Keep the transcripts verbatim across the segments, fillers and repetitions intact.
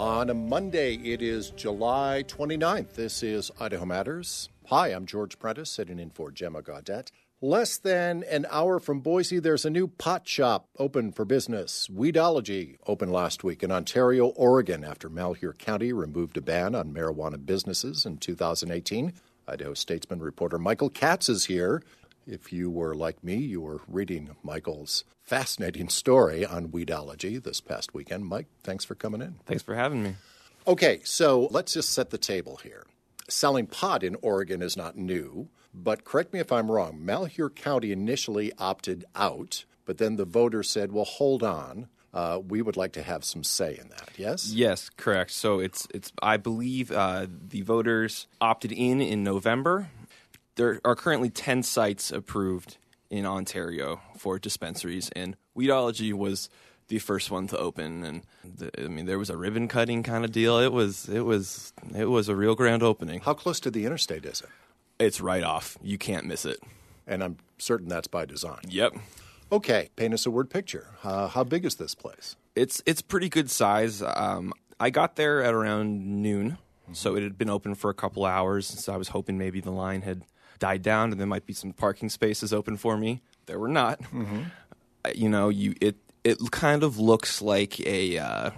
On a Monday, it is July twenty-ninth. This is Idaho Matters. Hi, I'm George Prentice, sitting in for Gemma Gaudette. Less than an hour from Boise, there's a new pot shop open for business. Weedology opened last week in Ontario, Oregon, after Malheur County removed a ban on marijuana businesses in two thousand eighteen. Idaho Statesman reporter Michael Katz is here. If you were like me, you were reading Michael's fascinating story on Weedology this past weekend. Mike, thanks for coming in. Thanks for having me. Okay, so let's just set the table here. Selling pot in Oregon is not new, but correct me if I'm wrong. Malheur County initially opted out, but then the voters said, well, hold on. Uh, we would like to have some say in that, yes? Yes, correct. So it's, it's. I believe uh, the voters opted in in November. There are currently ten sites approved in Ontario for dispensaries, and Weedology was the first one to open. And the, I mean, there was a ribbon cutting kind of deal. It was, it was, it was a real grand opening. How close to the interstate is it? It's right off. You can't miss it. And I'm certain that's by design. Yep. Okay, paint us a word picture. Uh, how big is this place? It's it's pretty good size. Um, I got there at around noon, mm-hmm. so it had been open for a couple hours. So I was hoping maybe the line had died down and there might be some parking spaces open for me. There were not. Mm-hmm. You know, you it it kind of looks like a. Uh,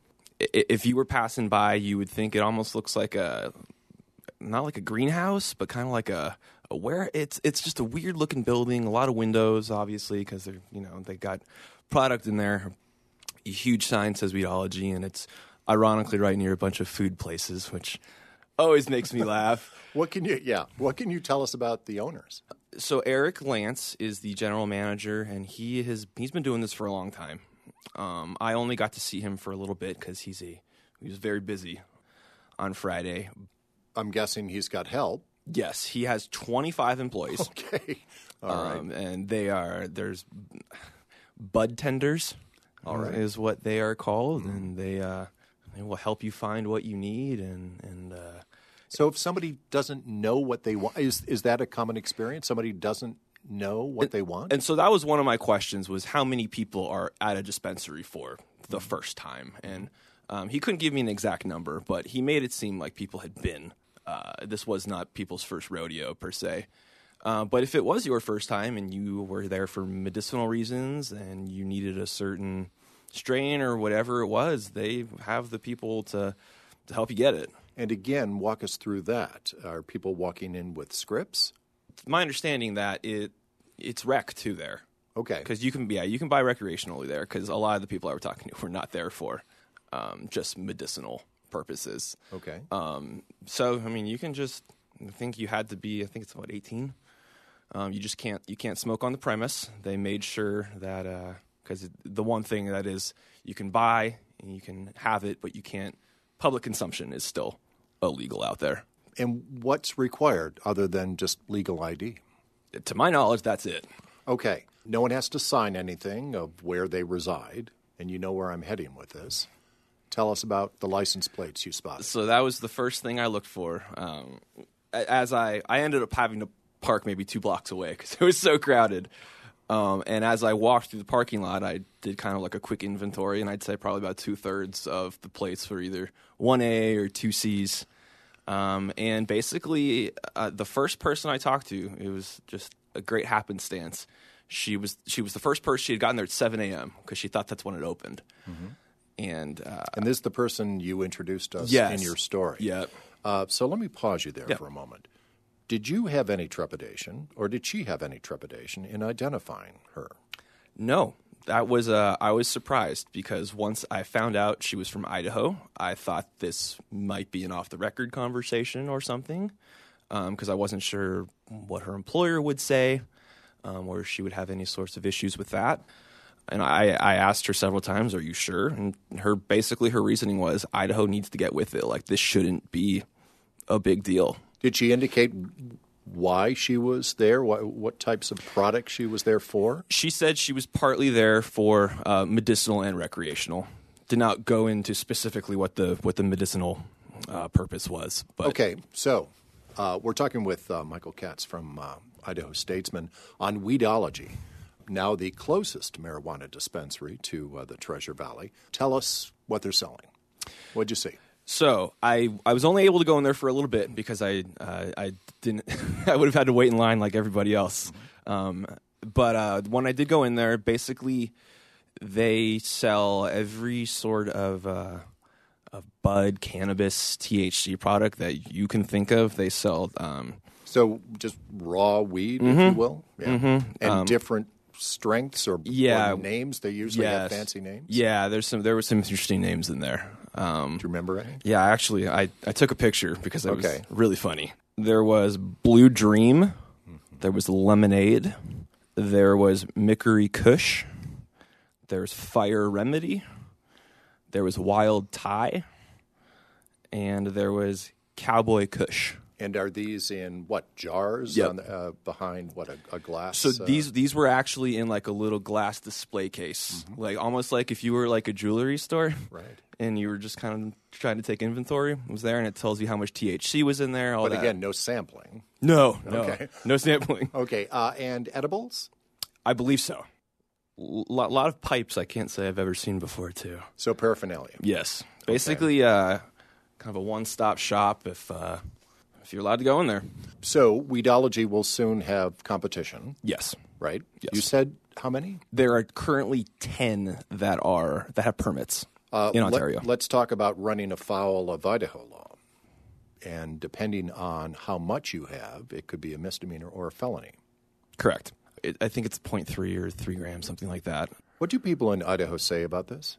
if you were passing by, you would think it almost looks like a, not like a greenhouse, but kind of like a, a where it's it's just a weird looking building. A lot of windows, obviously, because they're you know they got product in there. A huge sign says Weedology, and it's ironically right near a bunch of food places, which always makes me laugh. What can you, yeah, what can you tell us about the owners? So Eric Lance is the general manager, and he has he's been doing this for a long time. Um, I only got to see him for a little bit because he's a he was very busy on Friday. I'm guessing he's got help. Yes, he has twenty-five employees. Okay, all um, right, and they are there's bud tenders, all right, is what they are called, mm-hmm. and they uh, they will help you find what you need and and. Uh, So if somebody doesn't know what they want, is is that a common experience? Somebody doesn't know what and, they want? And so that was one of my questions was how many people are at a dispensary for the first time? And um, he couldn't give me an exact number, but he made it seem like people had been. Uh, this was not people's first rodeo per se. Uh, but if it was your first time and you were there for medicinal reasons and you needed a certain strain or whatever it was, they have the people to to help you get it. And again, walk us through that. Are people walking in with scripts? It's my understanding that it it's rec too there. Okay. Because you can yeah you can buy recreationally there because a lot of the people I were talking to were not there for um, just medicinal purposes. Okay. Um, so I mean you can just I think you had to be I think it's about eighteen. Um, you just can't you can't smoke on the premise. They made sure that because uh, the one thing that is you can buy and you can have it, but you can't. Public consumption is still illegal out there. And what's required other than just legal I D? To my knowledge, that's it. Okay. No one has to sign anything of where they reside, and you know where I'm heading with this. Tell us about the license plates you spotted. So that was the first thing I looked for. Um, as I, I ended up having to park maybe two blocks away because it was so crowded. Um, and as I walked through the parking lot, I did kind of like a quick inventory, and I'd say probably about two-thirds of the plates were either one A or two C's. Um, and basically, uh, the first person I talked to, it was just a great happenstance. She was she was the first person. She had gotten there at seven a.m. because she thought that's when it opened. Mm-hmm. And uh, and this is the person you introduced us yes. in your story. Yeah. Uh, so let me pause you there yeah. for a moment. Did you have any trepidation, or did she have any trepidation in identifying her? No, that was uh, I was surprised because once I found out she was from Idaho, I thought this might be an off-the-record conversation or something because um, I wasn't sure what her employer would say um, or she would have any sorts of issues with that. And I, I asked her several times, "Are you sure?" And her basically her reasoning was Idaho needs to get with it. Like this shouldn't be a big deal. Did she indicate why she was there, what, what types of products she was there for? She said she was partly there for uh, medicinal and recreational. Did not go into specifically what the what the medicinal uh, purpose was. But. Okay, so uh, we're talking with uh, Michael Katz from uh, Idaho Statesman on Weedology, now the closest marijuana dispensary to uh, the Treasure Valley. Tell us what they're selling. What'd you see? So I, I was only able to go in there for a little bit because I uh, I didn't I would have had to wait in line like everybody else. Mm-hmm. Um, but uh, when I did go in there, basically they sell every sort of uh, of bud, cannabis, T H C product that you can think of. They sell. Um, so just raw weed, mm-hmm. if you will, yeah. mm-hmm. and um, different strengths or, yeah, or names. They usually yes. have fancy names. Yeah, there's some. There were some interesting names in there. Um, Do you remember any? Yeah, actually, I, I took a picture because it okay. was really funny. There was Blue Dream. Mm-hmm. There was Lemonade. There was Mickery Kush. There's Fire Remedy. There was Wild Thai. And there was Cowboy Kush. And are these in what, jars yep. on the, uh, behind what a, a glass? So uh, these these were actually in like a little glass display case, mm-hmm. like almost like if you were like a jewelry store, right? And you were just kind of trying to take inventory. It was there, and it tells you how much T H C was in there. All but that. Again, no sampling. No, no, okay. no sampling. Okay, uh, and edibles? I believe so. A lot, lot of pipes. I can't say I've ever seen before too. So paraphernalia. Yes, basically, okay. uh, kind of a one-stop shop. If uh, If you're allowed to go in there. So Weedology will soon have competition. Yes. Right? Yes. You said how many? There are currently ten that are that have permits uh, in Ontario. Let, let's talk about running afoul of Idaho law. And depending on how much you have, it could be a misdemeanor or a felony. Correct. It, I think it's zero point three or three grams, something like that. What do people in Idaho say about this?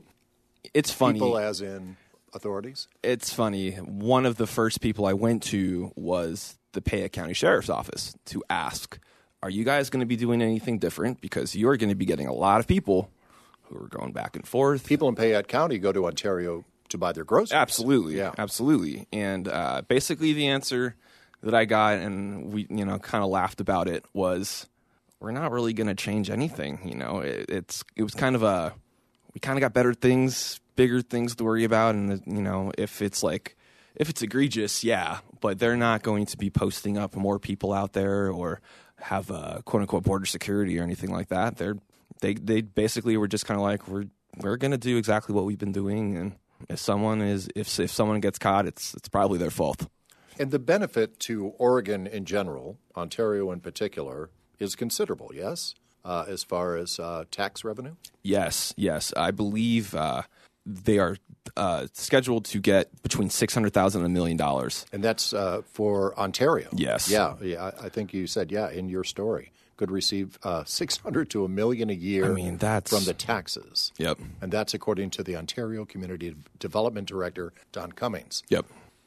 It's funny. People as in authorities? It's funny. One of the first people I went to was the Paya County Sheriff's Office to ask, are you guys going to be doing anything different? Because you're going to be getting a lot of people who are going back and forth. People in Payette County go to Ontario to buy their groceries. Absolutely. Yeah. Absolutely. And uh, basically the answer that I got, and we, you know, kind of laughed about it, was we're not really going to change anything. You know, it, it's it was kind of a, we kind of got better things, bigger things to worry about. And, you know, if it's like, if it's egregious, yeah, but they're not going to be posting up more people out there or have a quote unquote border security or anything like that. They're, they, they basically were just kind of like, we're, we're going to do exactly what we've been doing. And if someone is, if, if someone gets caught, it's, it's probably their fault. And the benefit to Oregon in general, Ontario in particular, is considerable, yes? Uh, as far as uh, tax revenue? Yes, yes. I believe uh, they are uh, scheduled to get between six hundred thousand dollars and a million dollars. And that's uh, for Ontario? Yes. Yeah, yeah. I think you said, yeah, in your story. Could receive uh, six hundred to a million a year I mean, that's... from the taxes. Yep. And that's according to the Ontario Community Development Director, Don Cummings. Yep.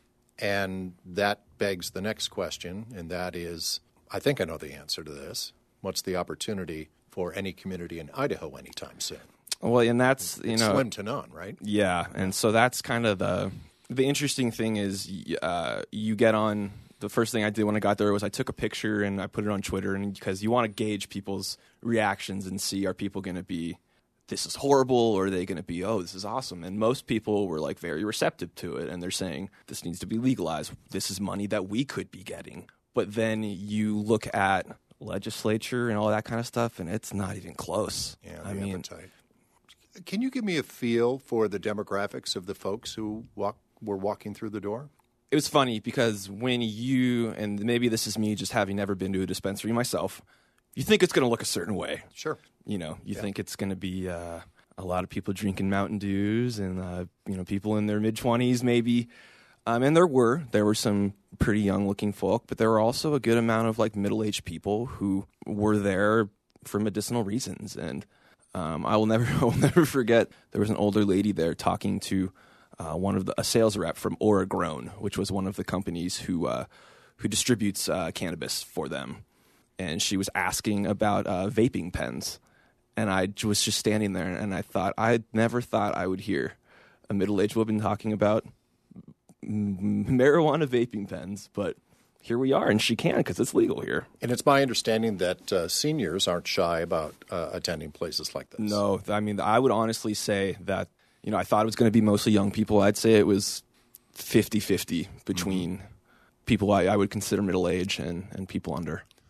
And that begs the next question, and that is, I think I know the answer to this. What's the opportunity for any community in Idaho anytime soon? Well, and that's, you it's know... slim to none, right? Yeah, and so that's kind of the... The interesting thing is uh, you get on... The first thing I did when I got there was I took a picture and I put it on Twitter, and because you want to gauge people's reactions and see, are people going to be, this is horrible, or are they going to be, oh, this is awesome? And most people were like very receptive to it, and they're saying, this needs to be legalized. This is money that we could be getting. But then you look at legislature and all that kind of stuff, and it's not even close. Yeah, I the mean, appetite. Can you give me a feel for the demographics of the folks who walk, were walking through the door? It was funny because when you, and maybe this is me just having never been to a dispensary myself, you think it's going to look a certain way. Sure. You know, you yeah. think it's going to be uh, a lot of people drinking Mountain Dews and, uh, you know, people in their mid-twenties maybe. Um, and there were. There were some pretty young-looking folk, but there were also a good amount of, like, middle-aged people who were there for medicinal reasons. And um, I will never, I will never forget, there was an older lady there talking to Uh, one of the, a sales rep from Oragrown, which was one of the companies who uh, who distributes uh, cannabis for them, and she was asking about uh, vaping pens, and I was just standing there, and I thought I never thought I would hear a middle-aged woman talking about m- marijuana vaping pens, but here we are, and she can because it's legal here. And it's my understanding that uh, seniors aren't shy about uh, attending places like this. No, I mean I would honestly say that. You know, I thought it was going to be mostly young people. I'd say it was fifty-fifty between mm-hmm. people I, I would consider middle-aged and, and people under.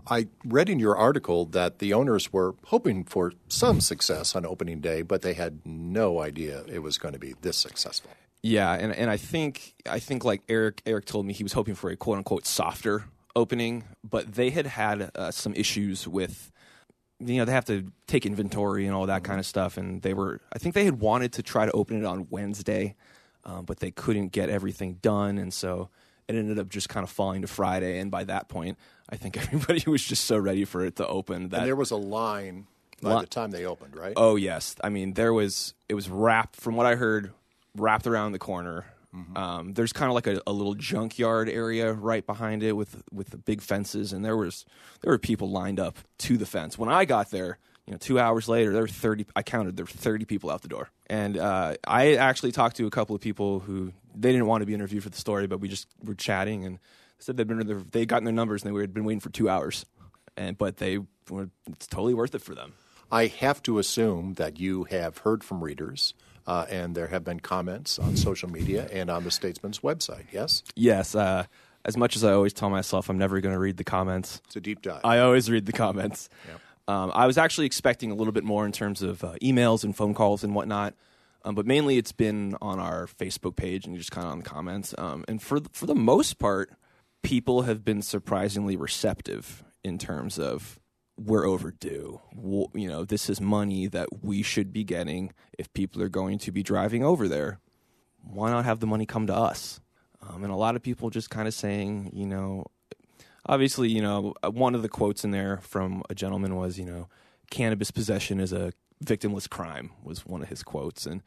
I read in your article that the owners were hoping for some success on opening day, but they had no idea it was going to be this successful. Yeah, and, and I think I think like Eric Eric told me he was hoping for a quote unquote softer opening, but they had had uh, some issues with, you know, they have to take inventory and all that mm-hmm. kind of stuff, and they were I think they had wanted to try to open it on Wednesday, um, but they couldn't get everything done, and so it ended up just kind of falling to Friday, and by that point, I think everybody was just so ready for it to open that and there was a line by li- the time they opened, right? Oh yes, I mean there was it was wrapped from what I heard, wrapped around the corner. Mm-hmm. Um, there's kind of like a, a little junkyard area right behind it with with the big fences, and there was there were people lined up to the fence. When I got there, you know, two hours later, there were thirty. I counted there were thirty people out the door, and uh, I actually talked to a couple of people who they didn't want to be interviewed for the story, but we just were chatting and said they'd been they gotten their numbers and they had been waiting for two hours, and but they were it's totally worth it for them. I have to assume that you have heard from readers. Uh, and there have been comments on social media and on the Statesman's website, yes? Yes. Uh, as much as I always tell myself I'm never going to read the comments. It's a deep dive. I always read the comments. Yep. Um, I was actually expecting a little bit more in terms of uh, emails and phone calls and whatnot, um, but mainly it's been on our Facebook page and just kind of on the comments. Um, and for, for the most part, people have been surprisingly receptive in terms of we're overdue. We'll, you know, this is money that we should be getting if people are going to be driving over there. Why not have the money come to us? Um, and a lot of people just kind of saying, you know, obviously, you know, one of the quotes in there from a gentleman was, you know, cannabis possession is a victimless crime was one of his quotes. And,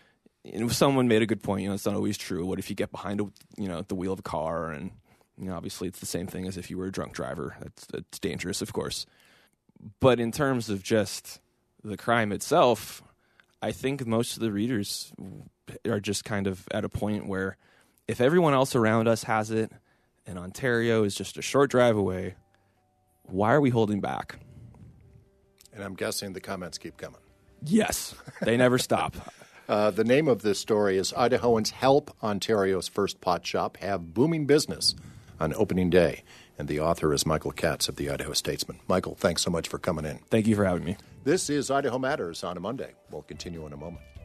and someone made a good point, you know, it's not always true. What if you get behind, a, you know, the wheel of a car and, you know, obviously it's the same thing as if you were a drunk driver. That's, that's dangerous, of course. But in terms of just the crime itself, I think most of the readers are just kind of at a point where if everyone else around us has it and Ontario is just a short drive away, why are we holding back? And I'm guessing the comments keep coming. Yes, they never stop. Uh, the name of this story is Idahoans Help Ontario's First Pot Shop Have Booming Business on opening day. And the author is Michael Katz of the Idaho Statesman. Michael, thanks so much for coming in. Thank you for having me. This is Idaho Matters on a Monday. We'll continue in a moment.